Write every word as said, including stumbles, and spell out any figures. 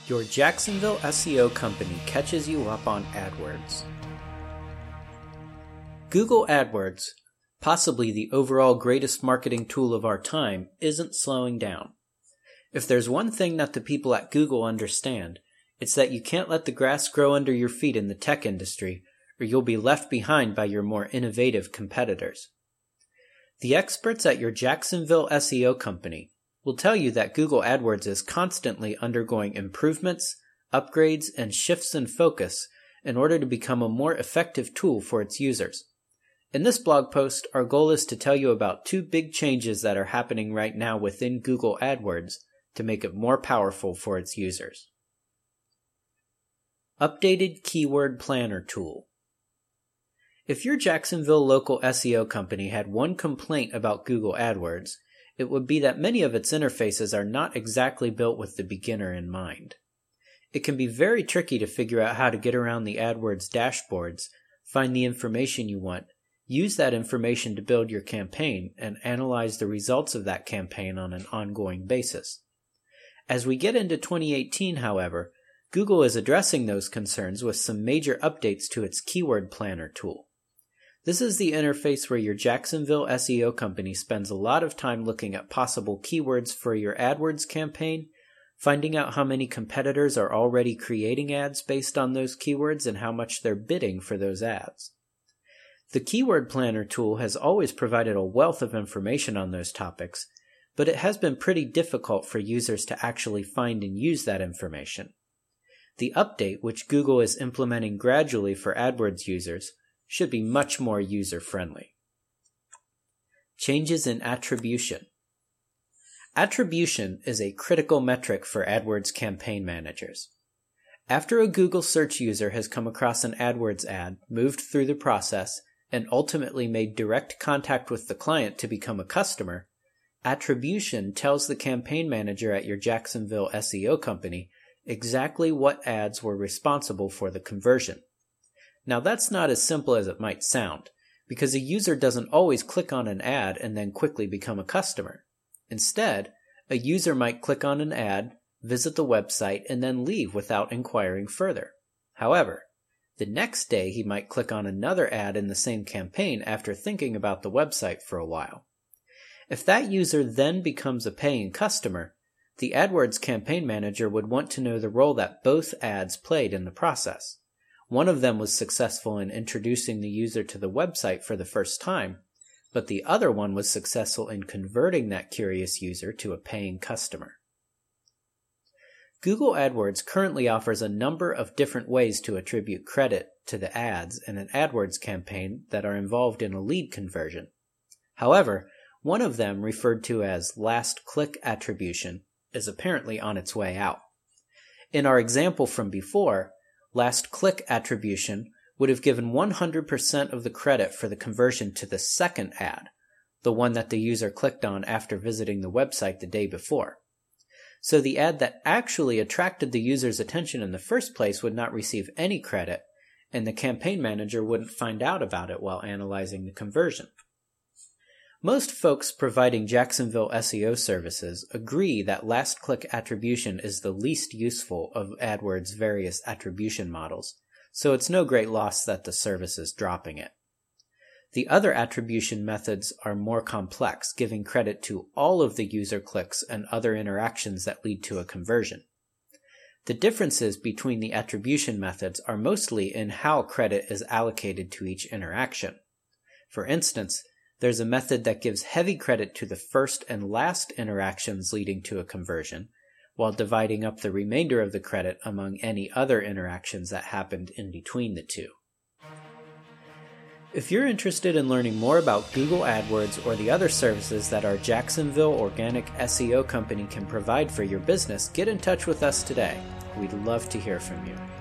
Your Jacksonville S E O company catches you up on AdWords. Google AdWords, possibly the overall greatest marketing tool of our time, isn't slowing down. If there's one thing that the people at Google understand, it's that you can't let the grass grow under your feet in the tech industry, or you'll be left behind by your more innovative competitors. The experts at your Jacksonville S E O company will tell you that Google AdWords is constantly undergoing improvements, upgrades, and shifts in focus in order to become a more effective tool for its users. In this blog post, our goal is to tell you about two big changes that are happening right now within Google AdWords to make it more powerful for its users. Updated Keyword Planner Tool. If your Jacksonville local S E O company had one complaint about Google AdWords, it would be that many of its interfaces are not exactly built with the beginner in mind. It can be very tricky to figure out how to get around the AdWords dashboards, find the information you want, use that information to build your campaign, and analyze the results of that campaign on an ongoing basis. As we get into twenty eighteen, however, Google is addressing those concerns with some major updates to its Keyword Planner tool. This is the interface where your Jacksonville S E O company spends a lot of time looking at possible keywords for your AdWords campaign, finding out how many competitors are already creating ads based on those keywords and how much they're bidding for those ads. The Keyword Planner tool has always provided a wealth of information on those topics, but it has been pretty difficult for users to actually find and use that information. The update, which Google is implementing gradually for AdWords users, should be much more user-friendly. Changes in attribution. Attribution is a critical metric for AdWords campaign managers. After a Google search user has come across an AdWords ad, moved through the process, and ultimately made direct contact with the client to become a customer, attribution tells the campaign manager at your Jacksonville S E O company exactly what ads were responsible for the conversion. Now that's not as simple as it might sound, because a user doesn't always click on an ad and then quickly become a customer. Instead, a user might click on an ad, visit the website, and then leave without inquiring further. However, the next day he might click on another ad in the same campaign after thinking about the website for a while. If that user then becomes a paying customer, the AdWords campaign manager would want to know the role that both ads played in the process. One of them was successful in introducing the user to the website for the first time, but the other one was successful in converting that curious user to a paying customer. Google AdWords currently offers a number of different ways to attribute credit to the ads in an AdWords campaign that are involved in a lead conversion. However, one of them, referred to as last click attribution, is apparently on its way out. In our example from before, last click attribution would have given one hundred percent of the credit for the conversion to the second ad, the one that the user clicked on after visiting the website the day before. So the ad that actually attracted the user's attention in the first place would not receive any credit, and the campaign manager wouldn't find out about it while analyzing the conversion. Most folks providing Jacksonville S E O services agree that last-click attribution is the least useful of AdWords' various attribution models, so it's no great loss that the service is dropping it. The other attribution methods are more complex, giving credit to all of the user clicks and other interactions that lead to a conversion. The differences between the attribution methods are mostly in how credit is allocated to each interaction. For instance, there's a method that gives heavy credit to the first and last interactions leading to a conversion, while dividing up the remainder of the credit among any other interactions that happened in between the two. If you're interested in learning more about Google AdWords or the other services that our Jacksonville Organic S E O company can provide for your business, get in touch with us today. We'd love to hear from you.